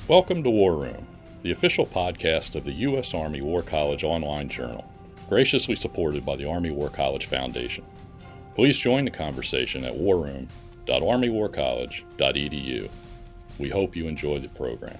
Welcome to War Room, the official podcast of the U.S. Army War College online journal, graciously supported by the Army War College Foundation. Please join the conversation at warroom.armywarcollege.edu. We hope you enjoy the program.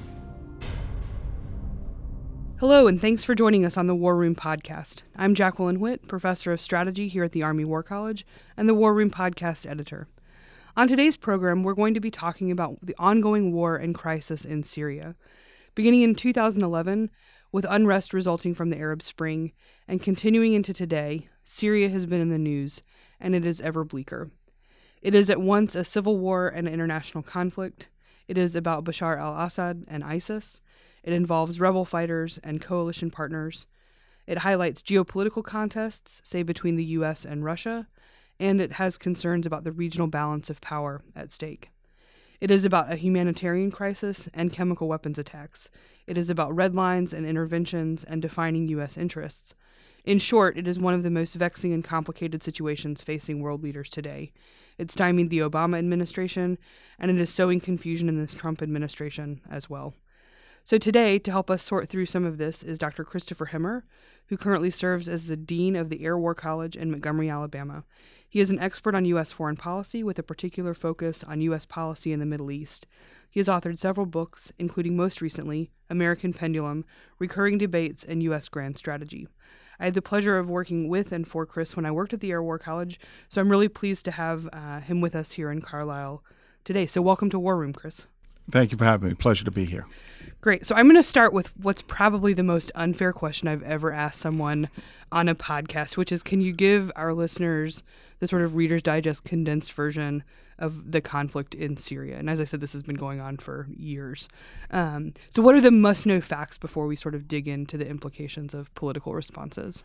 Hello, and thanks for joining us on the War Room podcast. I'm Jacqueline Witt, Professor of Strategy here at the Army War College and the War Room podcast editor. On today's program, we're going to be talking about the ongoing war and crisis in Syria. Beginning in 2011, with unrest resulting from the Arab Spring, and continuing into today, Syria has been in the news, and it is ever bleaker. It is at once a civil war and an international conflict. It is about Bashar al-Assad and ISIS. It involves rebel fighters and coalition partners. It highlights geopolitical contests, say between the U.S. and Russia, and it has concerns about the regional balance of power at stake. It is about a humanitarian crisis and chemical weapons attacks. It is about red lines and interventions and defining U.S. interests. In short, it is one of the most vexing and complicated situations facing world leaders today. It stymied the Obama administration, and it is sowing confusion in this Trump administration as well. So today, to help us sort through some of this, is Dr. Christopher Hemmer, who currently serves as the Dean of the Air War College in Montgomery, Alabama. He is an expert on U.S. foreign policy with a particular focus on U.S. policy in the Middle East. He has authored several books, including most recently, American Pendulum, Recurring Debates, and U.S. Grand Strategy. I had the pleasure of working with and for Chris when I worked at the Air War College, so I'm really pleased to have him with us here in Carlisle today. So welcome to War Room, Chris. Thank you for having me. Pleasure to be here. Great. So I'm going to start with what's probably the most unfair question I've ever asked someone on a podcast, which is, can you give our listeners the sort of Reader's Digest condensed version of the conflict in Syria? And as I said, this has been going on for years. So what are the must-know facts before we sort of dig into the implications of political responses?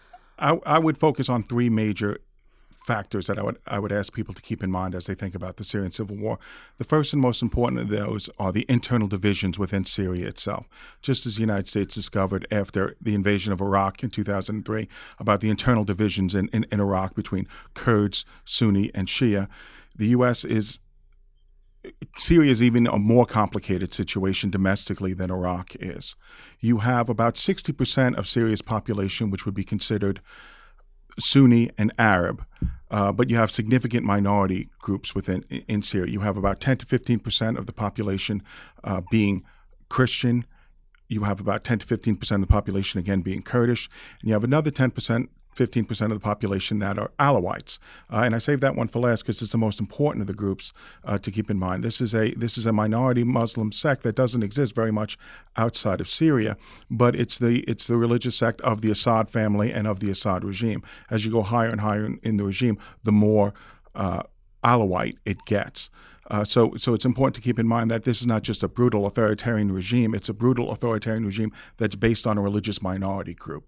I would focus on three major factors that I would ask people to keep in mind as they think about the Syrian civil war. The first and most important of those are the internal divisions within Syria itself. Just as the United States discovered after the invasion of Iraq in 2003 about the internal divisions in Iraq between Kurds, Sunni, and Shia, the U.S. Syria is even a more complicated situation domestically than Iraq is. You have about 60% of Syria's population, which would be considered Sunni and Arab, but you have significant minority groups in Syria. You have about 10 to 15% of the population being Christian. You have about 10 to 15% of the population, again, being Kurdish. And you have another 10%, 15% of the population that are Alawites. And I saved that one for last because it's the most important of the groups to keep in mind. This is a minority Muslim sect that doesn't exist very much outside of Syria, but it's the religious sect of the Assad family and of the Assad regime. As you go higher and higher in the regime, the more Alawite it gets. So it's important to keep in mind that this is not just a brutal authoritarian regime. It's a brutal authoritarian regime that's based on a religious minority group.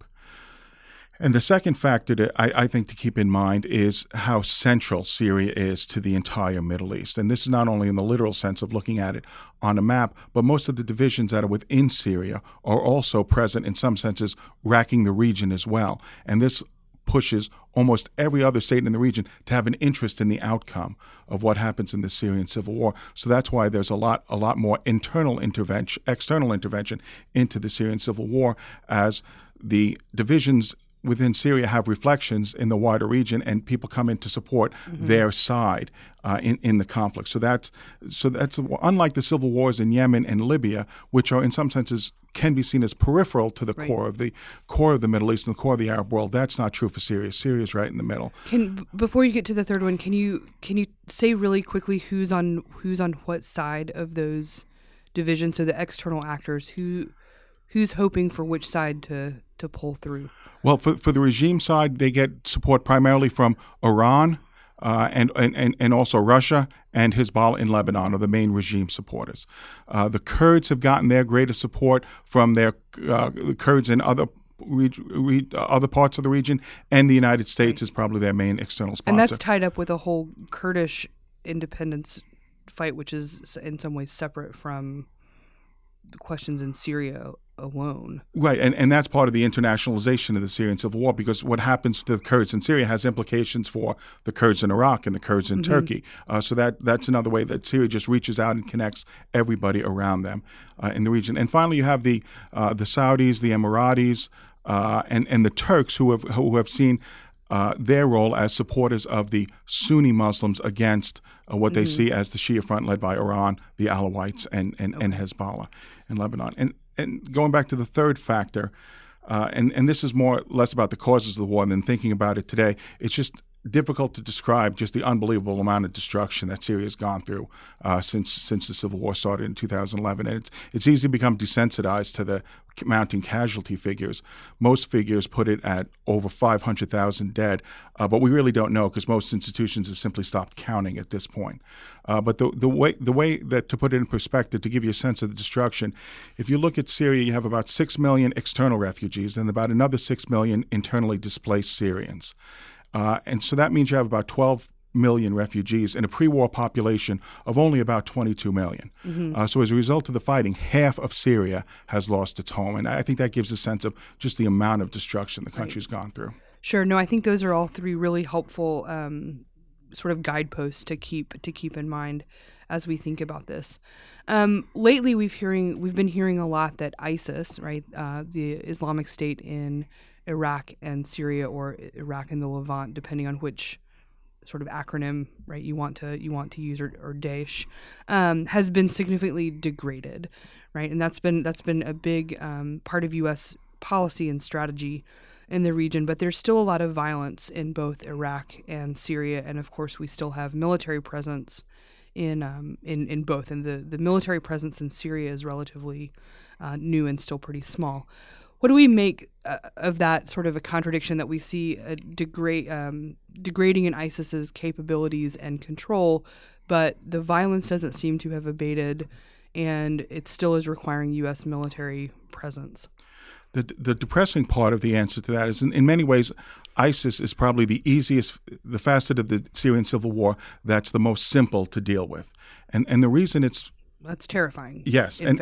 And the second factor that I think to keep in mind is how central Syria is to the entire Middle East. And this is not only in the literal sense of looking at it on a map, but most of the divisions that are within Syria are also present in some senses, racking the region as well. And this pushes almost every other state in the region to have an interest in the outcome of what happens in the Syrian civil war. So that's why there's a lot more external intervention into the Syrian civil war, as the divisions within Syria have reflections in the wider region, and people come in to support their side in the conflict. So that's unlike the civil wars in Yemen and Libya, which are in some senses can be seen as peripheral to the core of the Middle East and the core of the Arab world. That's not true for Syria. Syria is right in the middle. Before you get to the third one, can you say really quickly who's on what side of those divisions? So the external actors, who's hoping for which side to pull through? Well, for the regime side, they get support primarily from Iran and also Russia and Hezbollah in Lebanon are the main regime supporters. The Kurds have gotten their greatest support from their Kurds in other parts of the region, and the United States is probably their main external sponsor. And that's tied up with a whole Kurdish independence fight, which is in some ways separate from questions in Syria alone. Right, and that's part of the internationalization of the Syrian civil war, because what happens to the Kurds in Syria has implications for the Kurds in Iraq and the Kurds in Turkey. So that's another way that Syria just reaches out and connects everybody around them in the region. And finally, you have the Saudis, the Emiratis, and the Turks who have seen their role as supporters of the Sunni Muslims against what they see as the Shia front led by Iran, the Alawites, and Hezbollah in Lebanon. And going back to the third factor, and this is more or less about the causes of the war than thinking about it today, it's just difficult to describe just the unbelievable amount of destruction that Syria has gone through since the civil war started in 2011. And it's easy to become desensitized to the mounting casualty figures. Most figures put it at over 500,000 dead, but we really don't know because most institutions have simply stopped counting at this point. But the way that, to put it in perspective, to give you a sense of the destruction, if you look at Syria, you have about 6 million external refugees and about another 6 million internally displaced Syrians. And so that means you have about 12 million refugees in a pre-war population of only about 22 million. So as a result of the fighting, half of Syria has lost its home. And I think that gives a sense of just the amount of destruction the country's gone through. Sure. No, I think those are all three really helpful sort of guideposts to keep in mind as we think about this. Lately, we've been hearing a lot that ISIS, right, the Islamic State in Iraq and Syria, or Iraq and the Levant, depending on which sort of acronym, right, you want to use, or Daesh, has been significantly degraded, right, and that's been a big part of U.S. policy and strategy in the region. But there's still a lot of violence in both Iraq and Syria, and of course we still have military presence in both, and the military presence in Syria is relatively new and still pretty small. What do we make of that sort of a contradiction that we see degrading in ISIS's capabilities and control, but the violence doesn't seem to have abated, and it still is requiring U.S. military presence? The depressing part of the answer to that is, in many ways, ISIS is probably the facet of the Syrian civil war that's the most simple to deal with. And the reason that's terrifying. Yes, and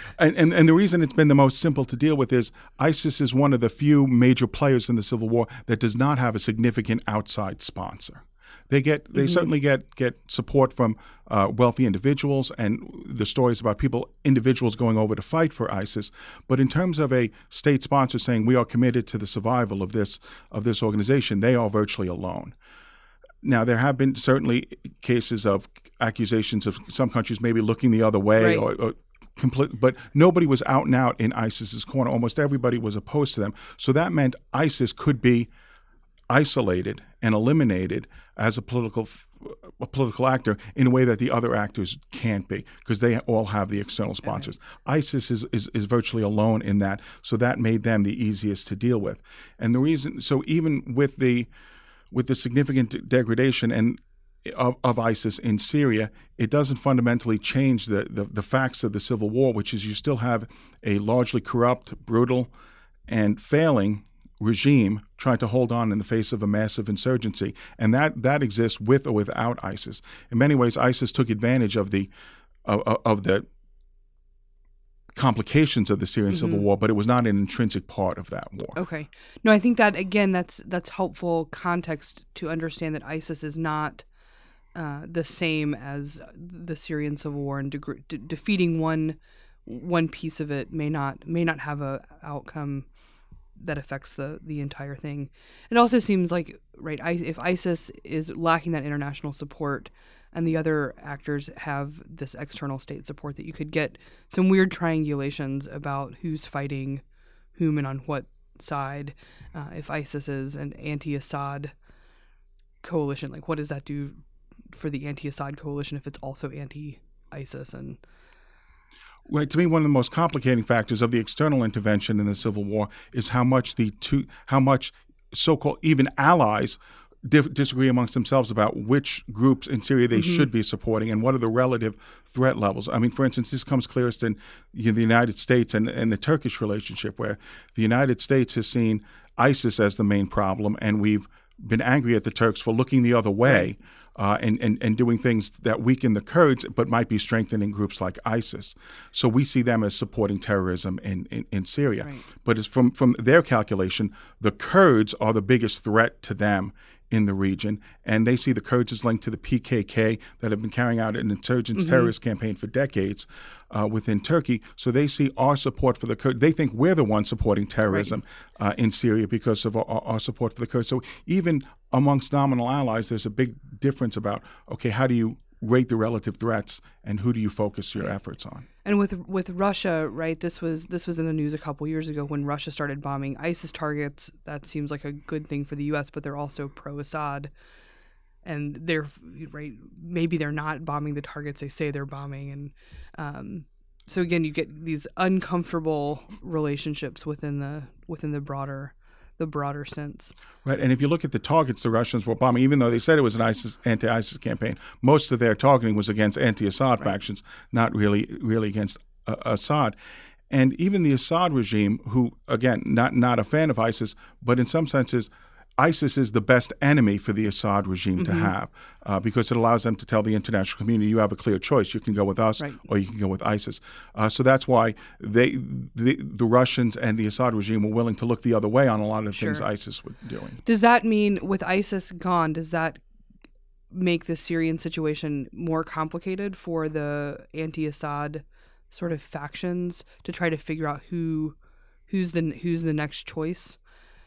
the reason it's been the most simple to deal with is ISIS is one of the few major players in the civil war that does not have a significant outside sponsor. They certainly get support from wealthy individuals, and the stories about individuals going over to fight for ISIS. But in terms of a state sponsor saying we are committed to the survival of this organization, they are virtually alone. Now, there have been certainly cases of accusations of some countries maybe looking the other way, right, but nobody was out and out in ISIS's corner. Almost everybody was opposed to them. So that meant ISIS could be isolated and eliminated as a political actor in a way that the other actors can't be, because they all have the external sponsors. Okay. ISIS is virtually alone in that, so that made them the easiest to deal with. And the reason, so even with the significant degradation of ISIS in Syria, it doesn't fundamentally change the facts of the civil war, which is you still have a largely corrupt, brutal, and failing regime trying to hold on in the face of a massive insurgency. And that exists with or without ISIS. In many ways, ISIS took advantage of the complications of the Syrian civil war, but it was not an intrinsic part of that war. Okay. No, I think that, again, that's helpful context to understand that ISIS is not the same as the Syrian civil war, and defeating one piece of it may not have a outcome that affects the entire thing. It also seems like, right, if ISIS is lacking that international support and the other actors have this external state support, that you could get some weird triangulations about who's fighting whom and on what side. If ISIS is an anti-Assad coalition, like what does that do for the anti-Assad coalition if it's also anti-ISIS? And right, to me, one of the most complicating factors of the external intervention in the civil war is how much so-called even allies disagree amongst themselves about which groups in Syria they should be supporting and what are the relative threat levels. I mean, for instance, this comes clearest in the United States and the Turkish relationship, where the United States has seen ISIS as the main problem, and we've been angry at the Turks for looking the other way, and doing things that weaken the Kurds but might be strengthening groups like ISIS. So we see them as supporting terrorism in Syria. Right. But it's from their calculation, the Kurds are the biggest threat to them in the region, and they see the Kurds as linked to the PKK that have been carrying out an insurgents terrorist campaign for decades within Turkey. So they see our support for the Kurds. They think we're the ones supporting terrorism in Syria because of our support for the Kurds. So even amongst nominal allies, there's a big difference about, okay, how do you rate the relative threats and who do you focus your efforts on? And with Russia, right? This was in the news a couple years ago when Russia started bombing ISIS targets. That seems like a good thing for the U.S., but they're also pro-Assad, and they're right. Maybe they're not bombing the targets they say they're bombing, and so again, you get these uncomfortable relationships within the broader sense. Right, and if you look at the targets the Russians were bombing, even though they said it was an anti-ISIS campaign, most of their targeting was against anti-Assad factions, not really against Assad. And even the Assad regime, who, again, not a fan of ISIS, but in some senses, ISIS is the best enemy for the Assad regime to have because it allows them to tell the international community, you have a clear choice. You can go with us or you can go with ISIS. So that's why the Russians and the Assad regime were willing to look the other way on a lot of the things ISIS was doing. Does that mean, with ISIS gone, does that make the Syrian situation more complicated for the anti-Assad sort of factions to try to figure out who's the next choice?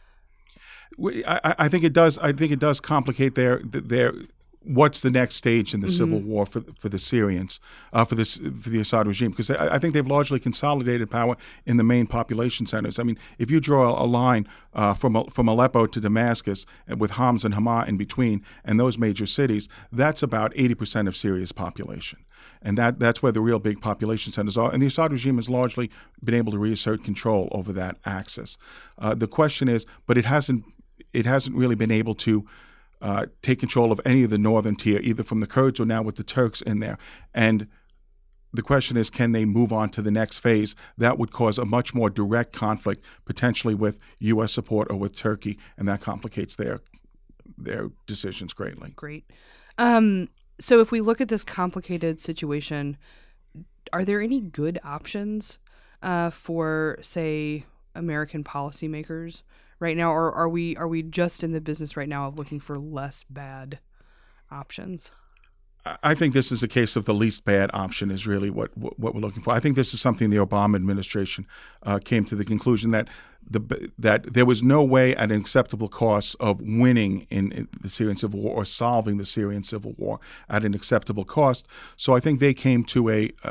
I think it does. I think it does complicate their what's the next stage in the civil war for the Syrians, for the Assad regime, because I think they've largely consolidated power in the main population centers. I mean, if you draw a line from Aleppo to Damascus, with Homs and Hama in between, and those major cities, that's about 80% of Syria's population. And that's where the real big population centers are. And the Assad regime has largely been able to reassert control over that axis. The question is, but it hasn't really been able to take control of any of the northern tier, either from the Kurds or now with the Turks in there. And the question is, can they move on to the next phase? That would cause a much more direct conflict, potentially with U.S. support or with Turkey, and that complicates their decisions greatly. Great. So if we look at this complicated situation, are there any good options for, say, American policymakers right now, or are we just in the business right now of looking for less bad options? I think this is a case of the least bad option is really what we're looking for. I think this is something the Obama administration came to the conclusion that there was no way at an acceptable cost of winning in the Syrian civil war or solving the Syrian civil war at an acceptable cost. So I think they came to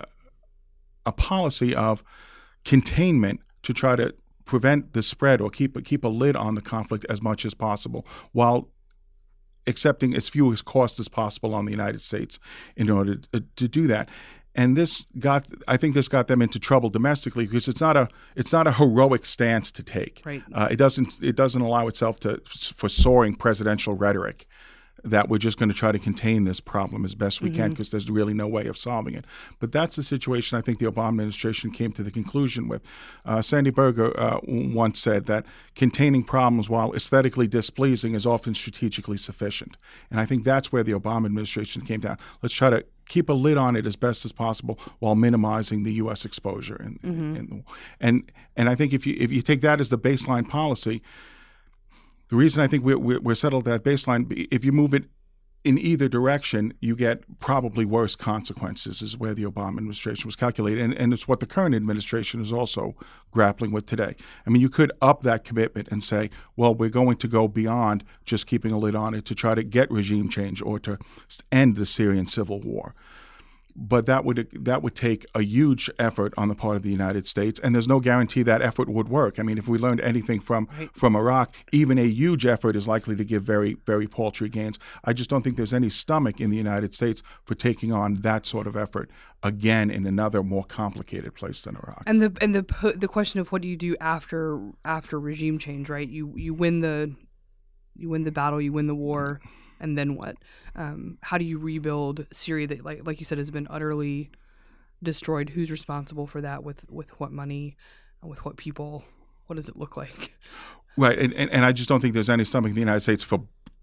a policy of containment to try to prevent the spread or keep a lid on the conflict as much as possible, while accepting as few as cost as possible on the United States in order to do that. And I think this got them into trouble domestically because it's not a heroic stance to take. Right. It doesn't allow itself for soaring presidential rhetoric that we're just going to try to contain this problem as best we can because there's really no way of solving it. But that's the situation I think the Obama administration came to the conclusion with. Sandy Berger once said that containing problems while aesthetically displeasing is often strategically sufficient. And I think that's where the Obama administration came down. Let's try to keep a lid on it as best as possible while minimizing the U.S. exposure. And I think if you take that as the baseline policy, the reason I think we're settled at that baseline, if you move it in either direction, you get probably worse consequences, is where the Obama administration was calculated. And it's what the current administration is also grappling with today. I mean, you could up that commitment and say, well, we're going to go beyond just keeping a lid on it to try to get regime change or to end the Syrian civil war. But that would take a huge effort on the part of the United States, and there's no guarantee that effort would work. I mean, if we learned anything from Iraq, even a huge effort is likely to give very, very paltry gains. I just don't think there's any stomach in the United States for taking on that sort of effort again in another more complicated place than Iraq. And the question of what do you do after regime change, right? You win the battle, you win the war. And then what? How do you rebuild Syria that, like you said, has been utterly destroyed? Who's responsible for that? With what money? With what people? What does it look like? Right, and I just don't think there's any stomach in the United States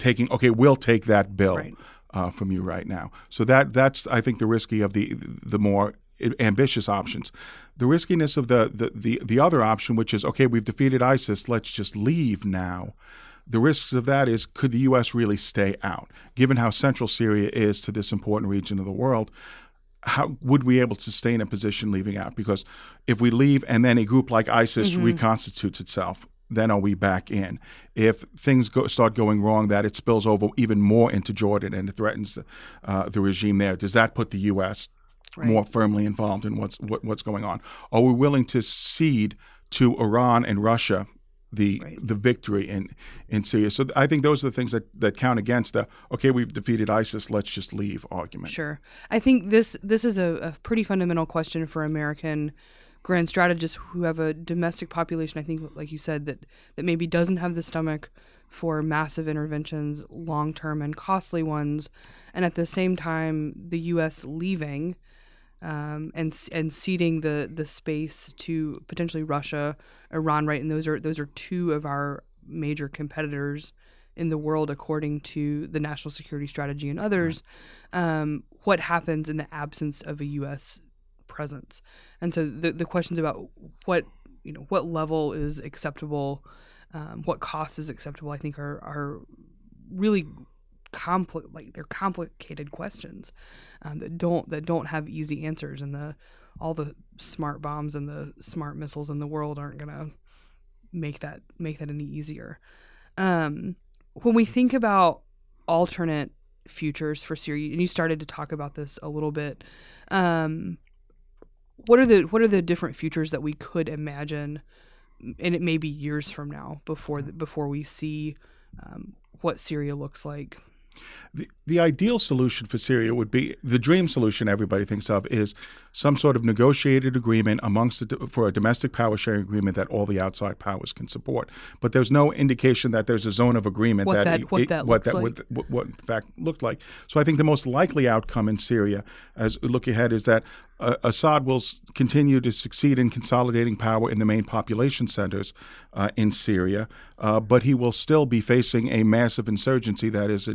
we'll take that bill Right. from you right now. So that's I think the risky of the more ambitious options. The riskiness of the other option, which is, okay, we've defeated ISIS, let's just leave now. The risks of that is, could the U.S. really stay out? Given how central Syria is to this important region of the world, how would we be able to sustain a position leaving out? Because if we leave and then a group like ISIS reconstitutes itself, then are we back in? If things start going wrong, that it spills over even more into Jordan and it threatens the regime there, does that put the U.S. more firmly involved in what's going on? Are we willing to cede to Iran and Russia the victory in Syria? So I think those are the things that count against the, okay, we've defeated ISIS, let's just leave argument. Sure. I think this is a pretty fundamental question for American grand strategists who have a domestic population, I think, like you said, that maybe doesn't have the stomach for massive interventions, long-term and costly ones, and at the same time, the U.S. leaving and ceding the space to potentially Russia, Iran, right? And those are two of our major competitors in the world, according to the National Security Strategy and others. What happens in the absence of a U.S. presence? And so the questions about what level is acceptable, what cost is acceptable, I think are really they're complicated questions that don't have easy answers, and all the smart bombs and the smart missiles in the world aren't gonna make that any easier. When we think about alternate futures for Syria, and you started to talk about this a little bit, what are the different futures that we could imagine, and it may be years from now before we see what Syria looks like? The ideal solution for Syria would be, the dream solution everybody thinks of is some sort of negotiated agreement for a domestic power sharing agreement that all the outside powers can support. But there's no indication that there's a zone of agreement what that in fact looked like. So I think the most likely outcome in Syria, as we look ahead, is that Assad will continue to succeed in consolidating power in the main population centers in Syria, but he will still be facing a massive insurgency that is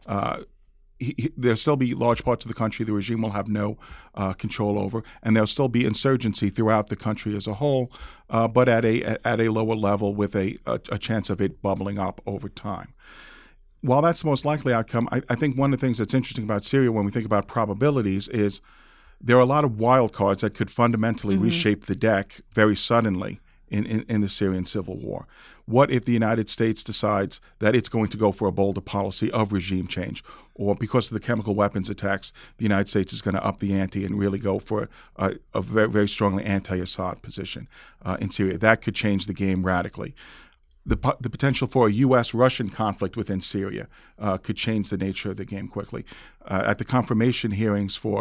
there'll still be large parts of the country the regime will have no control over, and there'll still be insurgency throughout the country as a whole, but at a lower level with a chance of it bubbling up over time. While that's the most likely outcome, I think one of the things that's interesting about Syria when we think about probabilities is there are a lot of wild cards that could fundamentally reshape the deck very suddenly in the Syrian civil war. What if the United States decides that it's going to go for a bolder policy of regime change, or because of the chemical weapons attacks, the United States is going to up the ante and really go for a very, very strongly anti-Assad position in Syria? That could change the game radically. The potential for a U.S.-Russian conflict within Syria could change the nature of the game quickly. At the confirmation hearings for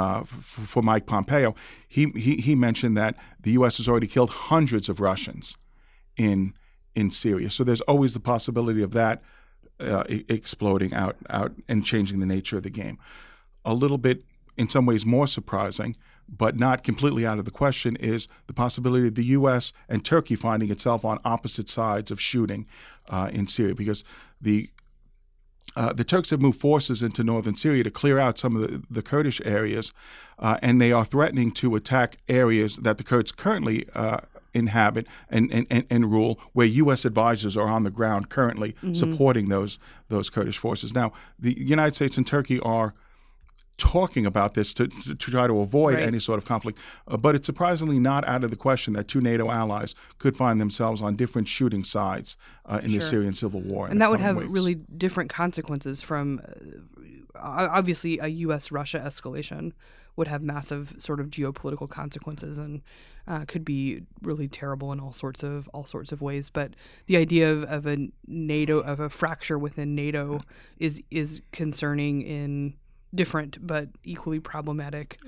Mike Pompeo, he mentioned that the U.S. has already killed hundreds of Russians in Syria. So there's always the possibility of that exploding out and changing the nature of the game. A little bit, in some ways, more surprising, but not completely out of the question, is the possibility of the U.S. and Turkey finding itself on opposite sides of shooting in Syria, because the Turks have moved forces into northern Syria to clear out some of the Kurdish areas, and they are threatening to attack areas that the Kurds currently inhabit and rule, where U.S. advisors are on the ground currently supporting those Kurdish forces. Now, the United States and Turkey are talking about this to try to avoid any sort of conflict, but it's surprisingly not out of the question that two NATO allies could find themselves on different shooting sides in the Syrian civil war. And that would have really different consequences from, obviously, a U.S.-Russia escalation would have massive sort of geopolitical consequences and could be really terrible in all sorts of ways. But the idea of a fracture within NATO is concerning in different but equally problematic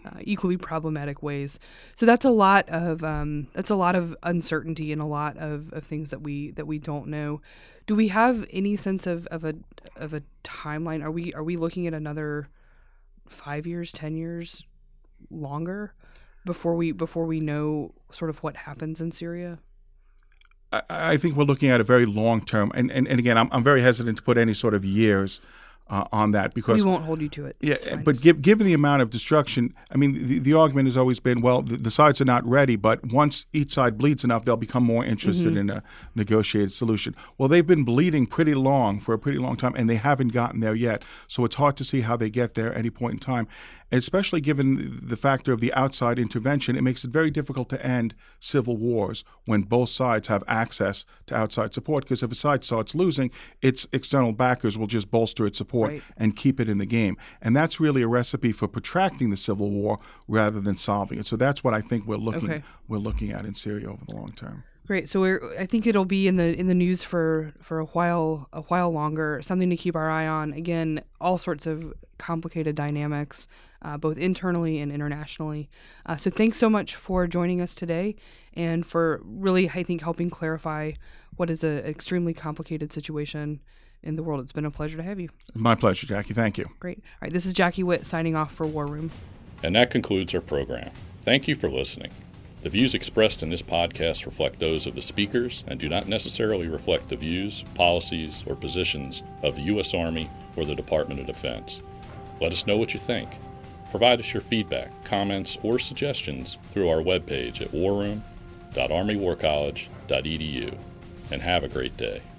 ways. So that's a lot of uncertainty and a lot of things that we don't know. Do we have any sense of a timeline? Are we looking at another 5 years, 10 years, longer before we know sort of what happens in Syria? I think we're looking at a very long term, and again, I'm very hesitant to put any sort of years on that because we won't hold you to it. Yeah, but given the amount of destruction, I mean, the argument has always been, well, the sides are not ready, but once each side bleeds enough, they'll become more interested in a negotiated solution. Well, they've been bleeding for a pretty long time, and they haven't gotten there yet. So it's hard to see how they get there at any point in time. And especially given the factor of the outside intervention, it makes it very difficult to end civil wars when both sides have access to outside support, because if a side starts losing, its external backers will just bolster its support and keep it in the game. And that's really a recipe for protracting the civil war rather than solving it. So that's what I think we're looking at in Syria over the long term. Great. So I think it'll be in the news for a while longer. Something to keep our eye on. Again, all sorts of complicated dynamics, both internally and internationally. So thanks so much for joining us today, and for really, I think, helping clarify what is an extremely complicated situation in the world. It's been a pleasure to have you. My pleasure, Jackie. Thank you. Great. All right. This is Jackie Witt signing off for War Room. And that concludes our program. Thank you for listening. The views expressed in this podcast reflect those of the speakers and do not necessarily reflect the views, policies, or positions of the U.S. Army or the Department of Defense. Let us know what you think. Provide us your feedback, comments, or suggestions through our webpage at warroom.armywarcollege.edu. And have a great day.